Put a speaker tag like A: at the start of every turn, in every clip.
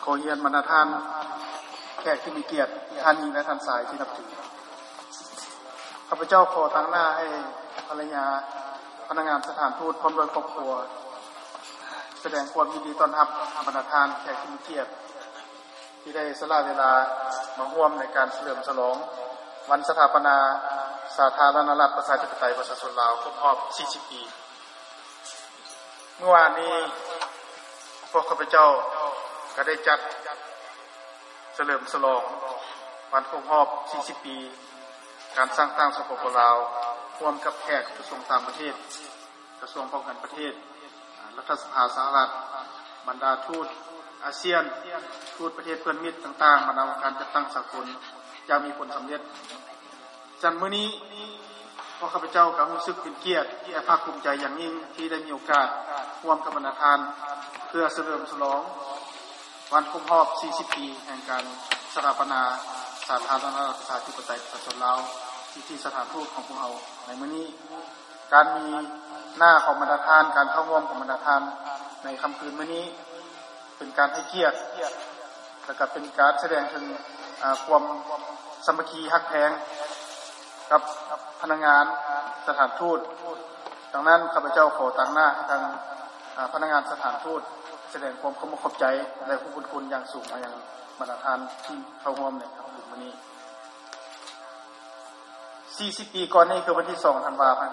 A: ขอเรียนบรรดาท่านแขกที่มีเกียรติท่านหญิงและท่านชายที่นับถือข้าพเจ้าขอตั้งหน้าให้ภรรยาพนักงานสถานทูตพร้อมด้วยครอบครัวแสดงความยินดีต้อนรับบรรดาท่านแขกที่มีเกียรติที่ได้สละเวลามาร่วมในการเฉลิมฉลองวันสถาปนาสาธารณรัฐประชาธิปไตยประชาชนลาวครบรอบ 40 ปีเมื่อวานนี้พวกข้าพเจ้าก็ได้จัดเฉลิมฉลองวันครบรอบ 40 ปีการสร้างตั้งสปป.ลาวร่วมกับแขกกระทรวงต่างประเทศกระทรวงป้องกันประเทศรัฐสภาสหรัฐบรรดาทูตอาเซียนทูตประเทศเพื่อนมิตรต่างๆมาดำเนินการจัดตั้งสากลจะมีผลสำเร็จจันมื้อนี้พวกข้าพเจ้าก็รู้สึกเป็นเกียรติและภาคภูมิใจอย่างยิ่งที่ได้มีโอกาสร่วมกับบรรดาท่านเพื่อเฉลิมฉลองวันครบรอบ 40 ปีแห่งการสถาปนาสาธารณรัฐประชาธิปไตยประชาชนลาวที่สถานทูตของพวกเราในมื้อนี้การมีหน้าของบรรดาท่านการเข้าร่วมของบรรดาท่านในค่ำคืนมื้อนี้เป็นการให้เกียรติและก็เป็นการแสดงถึงความสามัคคีฮักแพงกับพนักงานสถานทูตดังนั้นข้าพเจ้าขอตั้งหน้าทางพนักงานสถานทูตแสดงความขอบใจและผู้บุญคุณอย่างสูงมายังบรรดาท่านที่เข้าร่วมในค่ำคืนมื้อนี้40 ปีก่อนนี้คือวันที่ 2 ธันวาคม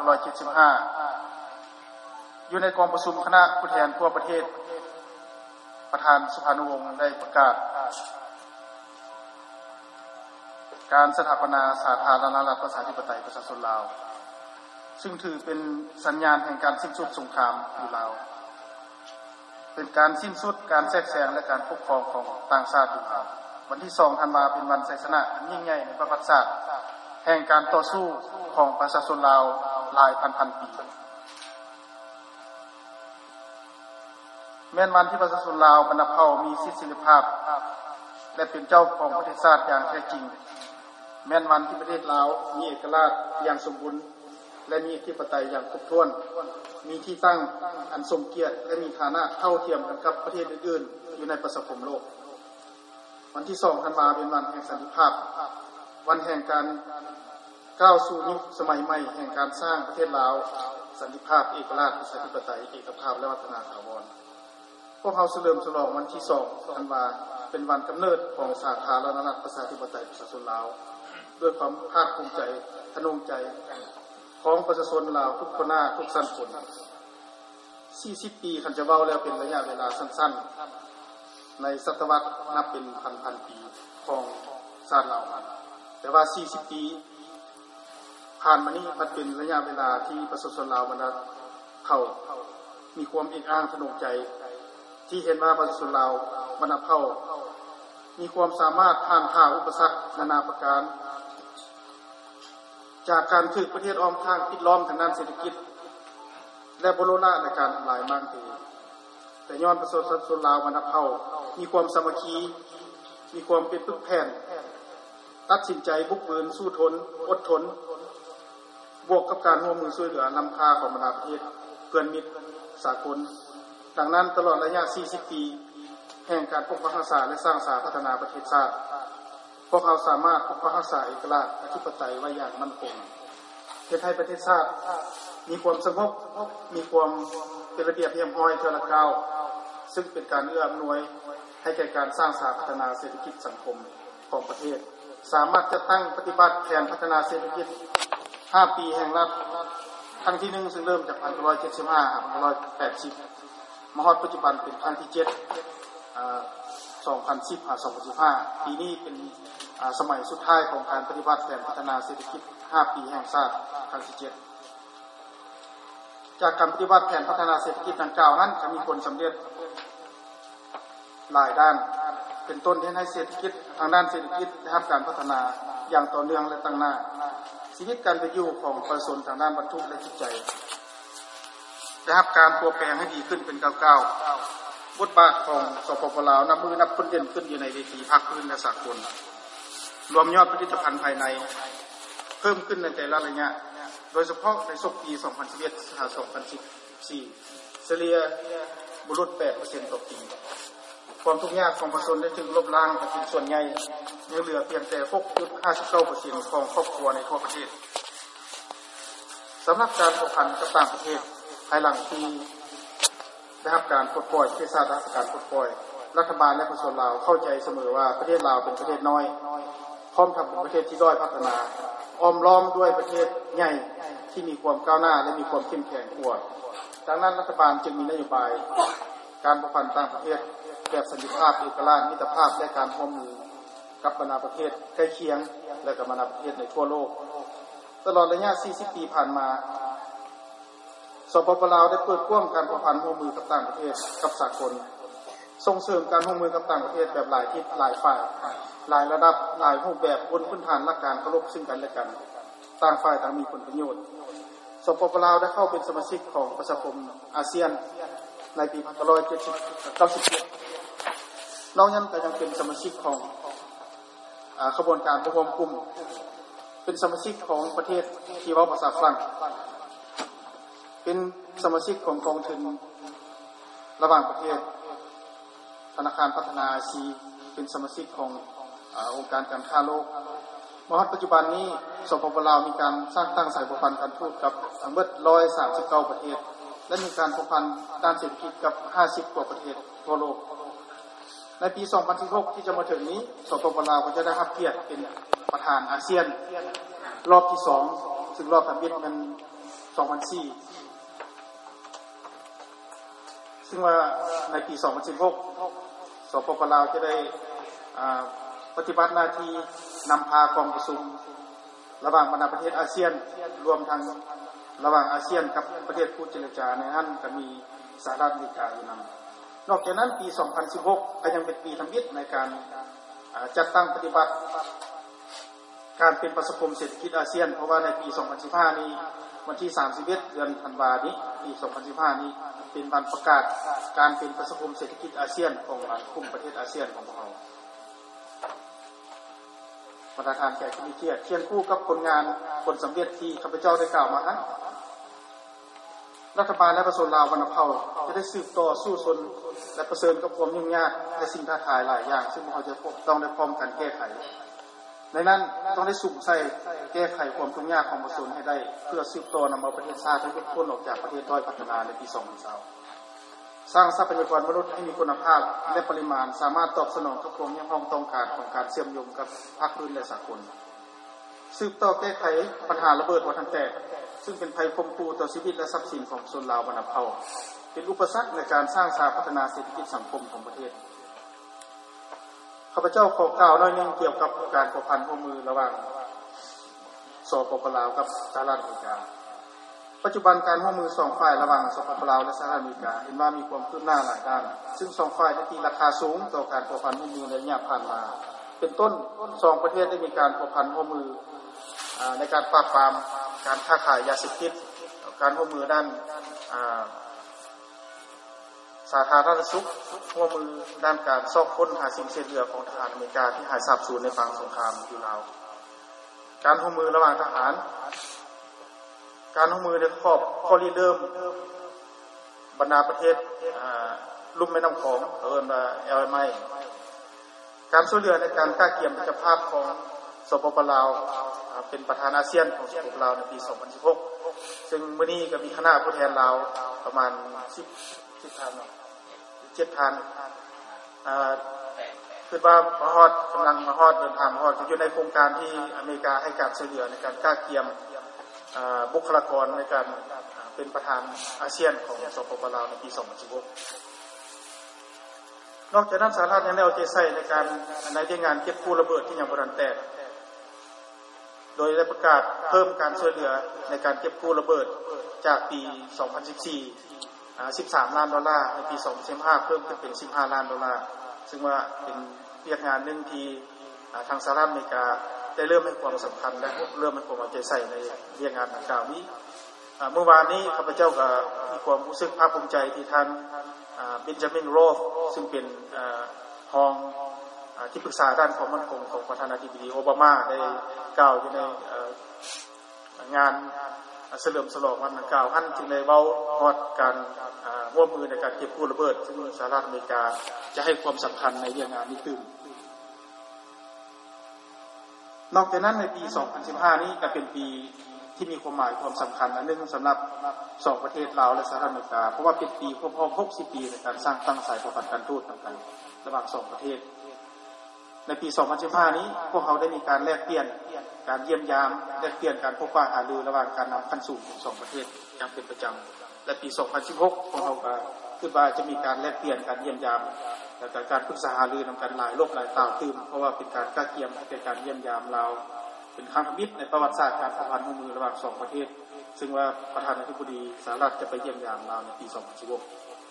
A: 2575อยู่ในกองประชุมคณะผู้แทนทั่วประเทศประธานสุภานุวงศ์ได้ประกาศการสถาปนาสาธารณรัฐประชาธิปไตยประชาชนลาวซึ่งถือเป็นสัญญาณแห่งการสิ้นสุดสงครามอยู่ลาวเป็นการสิ้นสุดการแทรกแซงและการปกครองของต่างชาติอยู่ลาววันที่ 2 ธันวาคมเป็นวันชัยชนะอันยิ่งใหญ่ในประวัติศาสตร์แห่งการต่อสู้ของประชาชนลาวหลายพันปีแม้นวันที่ประชาชนลาวบรรพเผ่ามีสิทธิเสรีภาพและเป็นเจ้าของประเทศชาติอย่างแท้จริงแม้นวันที่ประเทศลาวมีเอกราชอย่างสมบูรณ์และมีอธิปไตยอย่างครบถ้วนมีที่ตั้งอันสมเกียรติและมีฐานะเท่าเทียมกันกับประเทศอื่นๆอยู่ในประชาคมโลกวันที่ 2 ธันวาคมเป็นวันแห่งสันติภาพวันแห่งการก้าวสู่ยุคสมัยใหม่แห่งการสร้างประเทศลาวสันติภาพเอกราชประชาธิปไตยเอกภาพและวัฒนถาวรพวกเราเฉลิมฉลองวันที่ 2 ธันวาคมเป็นวันกำเนิดของสาธารณรัฐประชาธิปไตยประชาชนลาวด้วยความภาคภูมิใจทะนงใจของประชาชนลาวทุกคนหน้าทุกสันคน40 ปีคันจะเว้าแล้วเป็นระยะเวลาสั้นๆในศตวรรษนับเป็นพันปีของชาติลาวแต่ว่า40 ปีผ่านมานี้มันเป็นระยะเวลาที่ประชาชนลาวบรรดาเผ่ามีความเอกอ้างทะนงใจที่เห็นว่าประชาชนลาวบรรดาเผ่ามีความสามารถผ่านผ่าอุปสรรคนานาประการจากการถูกประเทศอ้อมข้างปิดล้อมทางด้านเศรษฐกิจและบโลณะในการทำลายมั่งตีแต่ย้อนประชาชนลาวบรรดาเผ่ามีความสามัคคีมีความเป็นปึกแผ่นตัดสินใจบุกเบิกสู้ทนอดทนบวกกับการร่วมมือช่วยเหลือนำพาของบรรดาประเทศเพื่อนมิตรสากลดังนั้นตลอดระยะ 40 ปีแห่งการปกป้องรักษาและสร้างสรรค์พัฒนาประเทศชาติพวกเขาสามารถปกป้องรักษาเอกราชอธิปไตยไว้อย่างมั่นคงเพื่อให้ประเทศชาติมีความสงบมีความเป็นระเบียบเรียบร้อยเท่าละก้าวซึ่งเป็นการเอื้ออำนวยให้แก่การสร้างสรรค์พัฒนาเศรษฐกิจสังคมของประเทศสามารถจะตั้งปฏิบัติแผนพัฒนาเศรษฐกิจ5 ปีแห่งรัฐครั้งที่ 1ซึ่งเริ่มจาก 1975-1980 มาฮอดปัจจุบันเป็นครั้งที่ 7 2010-2015 ปีนี้เป็นสมัยสุดท้ายของการปฏิบัติแผนพัฒนาเศรษฐกิจ5 ปีแห่งชาติครั้งที่ 7 จากการปฏิบัติแผนพัฒนาเศรษฐกิจดังกล่าวนั้นจะมีผลสำเร็จหลายด้านเป็นต้นที่ให้เศรษฐกิจทางด้านเศรษฐกิจได้รับการพัฒนาอย่างต่อเนื่องและตั้งหน้าชีวิตการเป็นอยู่ของประชาชนทางด้านวัตถุและจิตใจได้รับการเปลี่ยนแปลงให้ดีขึ้นเป็นก้าวๆบทบาทของสปป.ลาวนับมือนับคนเด่นขึ้นอยู่ในเวทีภาคพื้นและสากลรวมยอดผลิตภัณฑ์ภายในเพิ่มขึ้นในแต่ละระยะโดยเฉพาะในปี 2011-2014 เฉลี่ยบุรุษ 8% ต่อปีความทุกข์ยากของประชาชนได้ถึงลบล้างไปเป็นส่วนใหญ่ยังเหลือเพียงแต่ 6.59% ของครอบครัวในทั่วประเทศสำหรับการผูกพันกับต่างประเทศภายหลังที่ได้รับการปลดปล่อยเทศราชการปลดปล่อยรัฐบาลและประชาชนลาวเข้าใจเสมอว่าประเทศลาวเป็นประเทศน้อยพร้อมทั้งเป็นประเทศที่ด้อยพัฒนาอ้อมล้อมด้วยประเทศใหญ่ที่มีความก้าวหน้าและมีความเข้มแข็งกว่าดังนั้นรัฐบาลจึงมีนโยบายการผูกพันต่างประเทศแบบสันติภาพเอกราชมิตรภาพและการร่วมมือกับบรรดาประเทศใกล้เคียงและกับบรรดาประเทศในทั่วโลกตลอดระยะ 40 ปีผ่านมาสปป.ลาวได้เปิดกว้างการผูกพันร่วมมือกับต่างประเทศกับสากลส่งเสริมการร่วมมือกับต่างประเทศแบบหลายทิศหลายฝ่ายหลายระดับหลายรูปแบบบนพื้นฐานหลักการเคารพซึ่งกันและกันต่างฝ่ายต่างมีผลประโยชน์สปป.ลาวได้เข้าเป็นสมาชิกของประชาคมอาเซียนในปี 1997 นอกจากนั้นก็ยังเป็นสมาชิกของขบวนการประชุมกลุ่มเป็นสมาชิกของประเทศที่เว้าภาษาฝรั่งเป็นสมาชิกของกองทุนระหว่างประเทศธนาคารพัฒนาอาซีเป็นสมาชิกขององค์การการค้าโลกมาถึงปัจจุบันนี้สปป.ลาวมีการสร้างตั้งสายผูกพันการทูตกับทั้งหมด139ประเทศและมีการผูกพันด้านเศรษฐกิจกับ50กว่าประเทศทั่วโลกในปี 2016 ที่จะมาถึงนี้สปป.ลาวก็จะได้รับเกียรติเป็นประธานอาเซียนรอบที่2ซึ่งรอบทำบิดมัน2004ซึ่งว่าในปี 2016 สปป.ลาวจะได้ปฏิบัติหน้าที่นำพากองประชุมระหว่างบรรดาประเทศอาเซียนรวมทั้งระหว่างอาเซียนกับประเทศผู้เจรจาในนั้นก็มีสหรัฐอเมริกาอยู่นำนอกจากนั้นปี 2016 ก็ยังเป็นปีทำบิดในการจัดตั้งปฏิบัติการเป็นประชาคมเศรษฐกิจอาเซียนเพราะว่าในปี 2015 นี้วันที่ 31 เดือนธันวาคมนี้ปี 2015 นี้เป็นวันประกาศการเป็นประชาคมเศรษฐกิจอาเซียนของกลุ่มประเทศอาเซียนของพวกเราประธานแขกผู้มีเกียรติเคียงคู่กับผลงานผลสำเร็จที่ข้าพเจ้าได้กล่าวมานั้นรัฐบาลและประชาชนลาววรรณเผ่าจะได้สืบต่อสู้ชนและประเสริฐกับความยุ่งยากและสิ่งท้าทายหลายอย่างซึ่งเราจะต้องได้พร้อมกันแก้ไขในนั้นต้องได้สุ่มใส่แก้ไขความทุกข์ยากของประชาชนให้ได้เพื่อสืบต่อนำเอาประเทศชาติให้พ้นออกจากประเทศด้อยพัฒนาในปี 2020สร้างทรัพยากรมนุษย์ให้มีคุณภาพและปริมาณสามารถตอบสนองทุกความต้องการของการเชื่อมโยงกับภาคพื้นและสากลสืบต่อแก้ไขปัญหาระเบิดวัฏจักรซึ่งเป็นภัยข่มขู่ต่อชีวิตและทรัพย์สินของชนลาววรรณเผ่าเป็นอุปสรรคในการสร้างชาติพัฒนาเศรษฐกิจสังคมของประเทศข้าพเจ้าขอกล่าวหน่อยนึงเกี่ยวกับการผูกพันร่วมมือระหว่างสปป.ลาวกับสหรัฐอเมริกาปัจจุบันการร่วมมือ2ฝ่ายระหว่างสปป.ลาวและสหรัฐอเมริกาเห็นว่ามีความคืบหน้าหลายด้านซึ่ง2ฝ่ายได้ตีราคาสูงต่อการผูกพันร่วมมือในระยะผ่านมาเป็นต้น2ประเทศได้มีการผูกพันร่วมมือในการปราบปรามการค้าขายยาเสพติดการร่วมมือด้านสาธารณสุขร่วมมือด้านการซอกค้นหาสิ่งเสียเหลือของทหารอเมริกาที่หายสาบสูญในฝั่งสงครามอยู่ลาวการร่วมมือระหว่างทหารการร่วมมือในขอบข้อริเริ่มบรรดาประเทศลุ่มแม่น้ำโขงLMI การช่วยเหลือในการก้าวเกี่ยมมิตรภาพของสปป.ลาวเป็นประธานอาเซียนของสปป.ลาวในปี 2016 ซึ่งมื้อนี้ก็มีคณะผู้แทนลาวประมาณ7 ท่านคือว่ามาฮอดกำลังมาฮอดเดินทางมาฮอดอยู่ในโครงการที่อเมริกาให้การช่วยเหลือในการก้าวเกี่ยมบุคลากรในการเป็นประธานอาเซียนของสปป.ลาวในปี 2016 นอกจากนั้นสหรัฐยังได้เอาใจใส่ในการในเรื่องงานเก็บกู้ระเบิดที่ยังบ่ทันแตกโดยได้ประกาศเพิ่มการช่วยเหลือในการเก็บกู้ระเบิดจากปี 2014 13 ล้านดอลลาร์ในปี 2015 เพิ่มขึ้นเป็น15 ล้านดอลลาร์ซึ่งว่าเป็นเรื่องงานหนึ่งที่ทางสหรัฐอเมริกาได้เริ่มให้ความสำคัญและเริ่มให้ความเอาใจใส่ในเรื่องงานดังกล่าวนี้เมื่อวานนี้ข้าพเจ้าก็มีความรู้สึกภาคภูมิใจที่ท่านเบนจามินโรฟซึ่งเป็นรองที่ปรึกษาด้านความมั่นคงของประธานาธิบดีโอบามาได้กล่าวอยู่ในงานเฉลิมฉลองวันดังกล่าวท่านจึงได้เว้าฮอดการร่วมมือในการเก็บกู้ระเบิดซึ่งสหรัฐอเมริกาจะให้ความสำคัญในเรื่องงานนี้ขึ้นนอกจากนั้นในปี 2015 นี้ก็เป็นปีที่มีความหมายความสำคัญอันนึงสำหรับ2ประเทศลาวและสหรัฐอเมริกาเพราะว่าเป็นปีครบรอบ60 ปีในการสร้างตั้งสายสัมพันธ์การทูตต่างๆระหว่าง2ประเทศในปี 2015 นี้พวกเขาได้มีการแลกเปลี่ยนการเยี่ยมยามแลกเปลี่ยนการพบปะหารือระหว่างการนำขั้นสูงของ2ประเทศอย่างเป็นประจำและปี 2016 พวกเขาก็คิดว่าจะมีการแลกเปลี่ยนการเยี่ยมยามและการปรึกษาหารือนำกันหลายโลกหลายต่างตื่นเพราะว่าเป็นการกล้าเกียมให้เป็นการเยี่ยมยามลาวเป็นครั้งทมิตรในประวัติศาสตร์การสัมพันธ์ร่วมมือระหว่าง2ประเทศซึ่งว่าประธานาธิบดีสหรัฐจะไปเยี่ยมยามลาวในปี 2016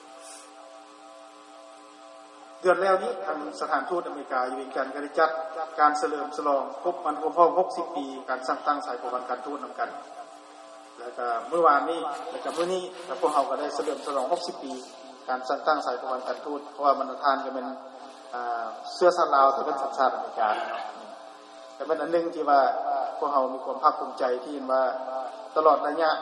A: เดือนแล้วนี้ทางสถานทูตอเมริกาอยู่เวียงจันทร์ก็ได้จัดการเฉลิมฉลองครบรอบ60 ปีการสร้างตั้งสายสัมพันธ์การทูตนำกันแล้วก็เมื่อวานนี้และก็มื้อนี้พวกเราก็ได้เฉลิมฉลอง60 ปีการสร้างตั้งสายสัมพันธ์การทูตเพราะว่าบรรณาธิการก็เป็นเสื้อชาติลาวแต่เป็นสัญชาติอเมริกันแต่เป็นอันนึงที่ว่าพวกเรามีความภาคภูมิใจที่เห็นว่าตลอดระยะ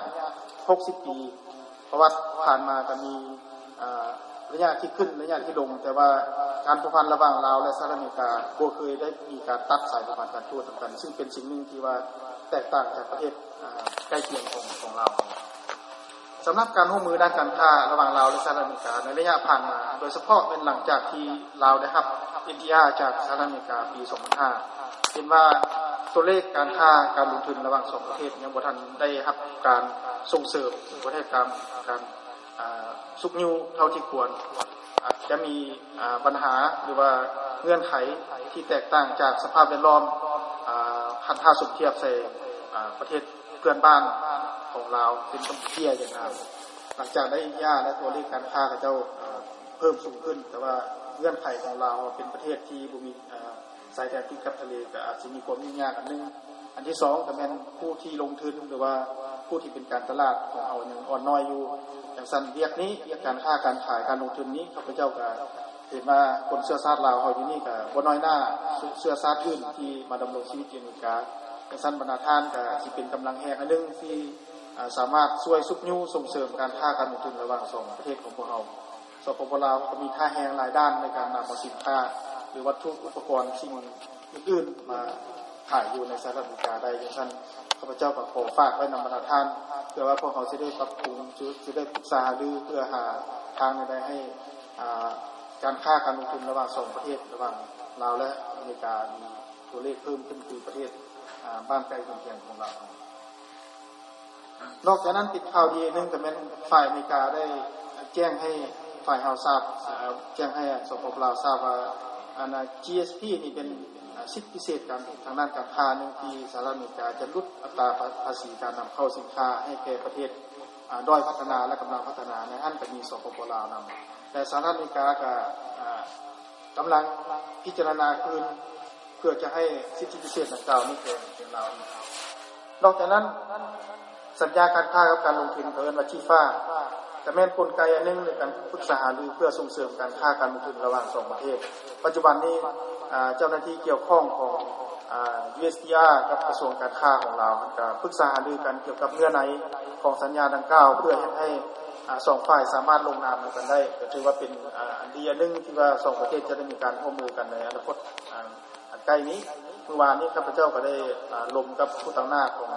A: 60 ปีเพราะว่าผ่านมาก็มีระยะที่ขึ้นระยะที่ลงแต่ว่าการผูกพันระหว่างลาวและสหรัฐอเมริกาบ่เคยได้มีการตัดสายสัมพันธ์การทูตกันซึ่งเป็นสิ่งหนึ่งที่ว่าแตกต่างจากประเทศใกล้เคียงของเราสำหรับการร่วมมือด้านการค้าระหว่างลาวและสหรัฐอเมริกาในระยะผ่านมาโดยเฉพาะเป็นหลังจากที่ลาวได้รับ NTR จากสหรัฐอเมริกาปี 2005 เห็นว่าตัวเลขการค้าการลงทุนระหว่าง2ประเทศยังบ่ทันได้รับการส่งเสริมหรือว่าได้การสุกนิ้วเท่าที่ควรจะมีปัญหาหรือว่าเงื่อนไขที่แตกต่างจากสภาพแวดล้อมถ้าสุเทียบใส่ประเทศเพื่อนบ้านของเราเป็นกัมพูชาอย่างนั้นหลังจากได้ย่าและตัวเลขการค้ากับเจ้าเพิ่มสูงขึ้นแต่ว่าเงื่อนไขของเราเป็นประเทศที่บ่มีสายแดนติดกับทะเลก็อาจจะมีความยุ่งยากอันนึงอันที่2ก็เป็นผู้ที่ลงทุนหรือว่าผู้ที่เป็นการตลาดของเรายังอ่อนน้อยอยู่อย่างสั้นเรียกนี้เรียกการค้าการขายการลงทุนนี้ข้าพเจ้าก็เห็นว่าคนเชื้อชาติลาวเฮาอยู่นี่ก็บ่น้อยหน้าเชื้อชาติอื่นที่มาดำรงชีวิตอยู่ในอเมริกาอย่างสั้นบรรณาธิการก็สิเป็นกำลังแห่งอันนึงที่สามารถช่วยซุกนิ้วส่งเสริมการค้าการลงทุนระหว่าง2ประเทศของพวกเราสปป.ลาวก็มีท่าแห่งหลายด้านในการนำเอาสินค้าหรือวัตถุอุปกรณ์สิ่งอื่นๆมาขายอยู่ในสหรัฐอเมริกาได้อย่างเช่นข้าพเจ้าก็ขอฝากไว้นำบรรณาธิการเพื่อว่าพวกเขาจะได้ปรับปรุงจะได้ปรึกษาหรือเพื่อหาทางใดให้การค้าการลงทุนระหว่าง2ประเทศระหว่างลาวและอเมริกามีตัวเลขเพิ่มขึ้นคือประเทศบ้านใกล้เคียงของเรานอกจากนั้นติดข่าวดีนึงก็เป็นฝ่ายอเมริกาได้แจ้งให้ฝ่ายเฮาทราบแจ้งให้สปป.ลาวทราบว่าGSP นี่เป็นสิทธิพิเศษการทางด้านการค้าหนึ่งที่สหรัฐอเมริกาจะลดอัตราภาษีการนำเข้าสินค้าให้แก่ประเทศด้อยพัฒนาและกำลังพัฒนาในอันก็มีสปป.ลาวนำแต่สหรัฐอเมริกาก็กำลังพิจารณาคืนเพื่อจะให้สิทธิพิเศษดังกล่าวนี้เป็นลาวนอกจากนั้นสัญญาการค้ากับการลงทุนเอิ้นว่าชีฟ้าแต่แม่นกลไกอันนึงในการปรึกษาหารือเพื่อส่งเสริมการค้าการลงทุนระหว่าง2ประเทศปัจจุบันนี้เจ้าหน้าที่เกี่ยวข้องของUSTR กับกระทรวงการค้าของเราก็ปรึกษาหารือกันเกี่ยวกับเงื่อนไขของสัญญาดังกล่าวเพื่อให้2ฝ่ายสามารถลงนามกันได้ก็ถือว่าเป็นอันดีอันนึงที่ว่า2ประเทศจะได้มีการร่วมมือกันในอนาคตอันใกล้นี้เมื่อวานนี้ข้าพเจ้าก็ได้ลงกับผู้ตั้งหน้าของ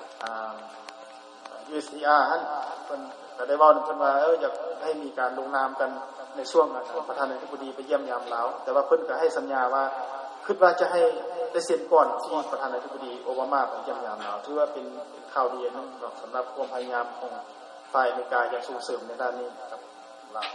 A: USTR ท่านก็ได้บอกกันว่าอยากให้มีการลงนามกันในช่วงประธานาธิบดีไปเยี่ยมยามลาวแต่ว่าเพิ่นก็ให้สัญญาว่าคิดว่าจะให้ได้เซ็นก่อนที่ประธานาธิบดีโอบามาไปเยี่ยมยามลาวถือว่าเป็นข่าวดีนึงสำหรับความพยายามของฝ่ายอเมริกาอยากส่งเสริมในด้านนี้กับลาว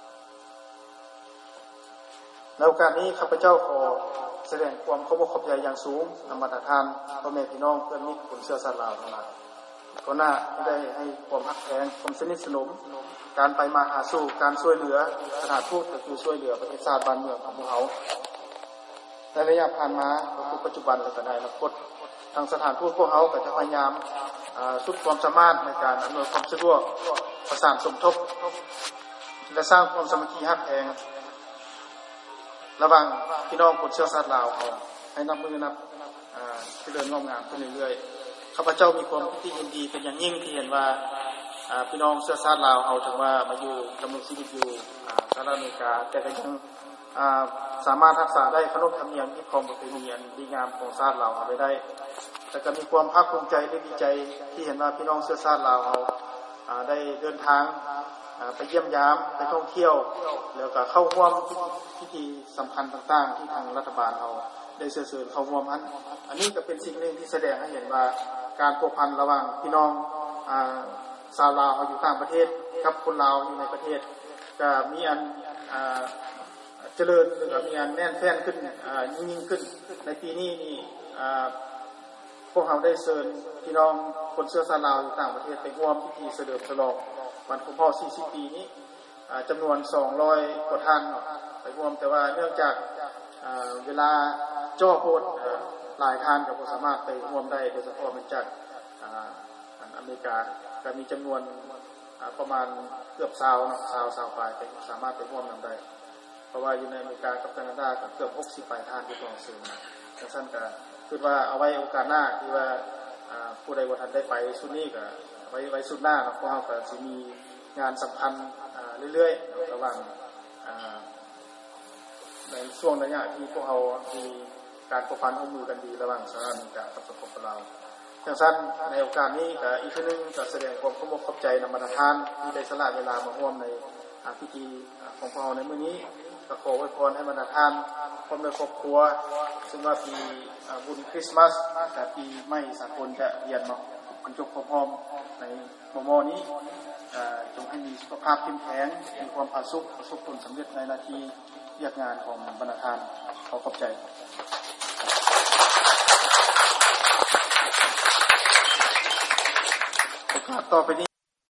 A: ในโอกาสนี้ข้าพเจ้าขอแสดงความเคารพขอบใจอย่างสูงนำบรรดาท่านพ่อแม่พี่น้องเพื่อนมิตรคนเชื้อชาติลาวทั้งหลายก็น่าได้ให้ความรักแท้ความสนิทสนมการไปมาหาสู่การช่วยเหลือสถานทูตก็คือช่วยเหลือประเทศชาติบ้านเมืองของพวกเขาในระยะผ่านมาคือปัจจุบันและก็ในอนาคตทางสถานทูตพวกเขาก็จะพยายามสุดความสามารถในการอำนวยความสะดวกประสานสมทบและสร้างความสามัคคีฮักแพงระหว่างพี่น้องคนเชื้อชาติลาวให้นับมือนับเจริญงอกงามขึ้นเรื่อยๆข้าพเจ้ามีความยินดีเป็นอย่างยิ่งที่เห็นว่าพี่น้องเชื้อชาติลาวเอาถึงว่ามาอยู่ดำรงชีวิตอยู่สหรัฐอเมริกาแต่ก็ยังสามารถรักษาได้ขนบธรรมเนียมที่ของประเพณีอันดีงามของชาติลาวเอาไว้ได้แต่ก็มีความภาคภูมิใจและดีใจที่เห็นว่าพี่น้องเชื้อชาติลาวเอาได้เดินทางไปเยี่ยมยามไปท่องเที่ยวแล้วก็เข้าร่วมพิธีสำคัญต่างๆที่ทางรัฐบาลเอาได้เชิญชวนเข้าร่วมอันนี้ก็เป็นสิ่งหนึ่งที่แสดงให้เห็นว่าการผูกพันระหว่างพี่น้องชาวลาวอยู่ต่างประเทศกับคนลาวอยู่ในประเทศก็มีอันเจริญหรือมีอันแน่นแฟ้นขึ้นยิ่งขึ้นในปีนี้นี่พวกเราได้เชิญพี่น้องคนเชื้อชาติลาวอยู่ต่างประเทศไปร่วมพิธีเฉลิมฉลองวันครบรอบ40 ปีนี้จำนวน200 กว่าท่านไปร่วมแต่ว่าเนื่องจากเวลาจ่อโพดหลายท่านก็บ่สามารถไปร่วมได้โดยเฉพาะมันจากอเมริกาก็มีจำนวนประมาณเกือบ20เนาะ20ปลายไปสามารถไปร่วมนั้นได้เพราะว่าอยู่ในอเมริกากับแคนาดาก็เกือบ60 ปลายท่านที่ต้องซื้อนะดังนั้นก็คิดว่าเอาไว้โอกาสหน้าที่ว่าผู้ใดบ่ทันได้ไปสุดนี้ก็ไว้สุดหน้าเนาะเพราะเราก็สิมีงานสำคัญเรื่อยๆระหว่างในช่วงระยะที่พวกเรามีการประพันธ์ร่วมมือกันดีระหว่างสหรัฐอเมริกากับสปปลาวดังนั้นในโอกาสนี้ก็อีกครั้งนึงก็แสดงความเคารพขอบใจนำบรรดาท่านที่ได้สละเวลามาร่วมในพิธีของพวกเราในมื้อนี้ก็ขออวยพรให้บรรดาท่านพร้อมด้วยครอบครัวซึ่งว่าปีบุญคริสต์มาสแต่ปีใหม่สากลจะเรียนมาบรรจบพร้อมในมอนี้จงให้มีสุขภาพเข้มแข็งมีความผาสุกประสบผลสำเร็จในหน้าที่เรียกงานของบรรดาท่านขอขอบใจโอกาสต่อไปนี้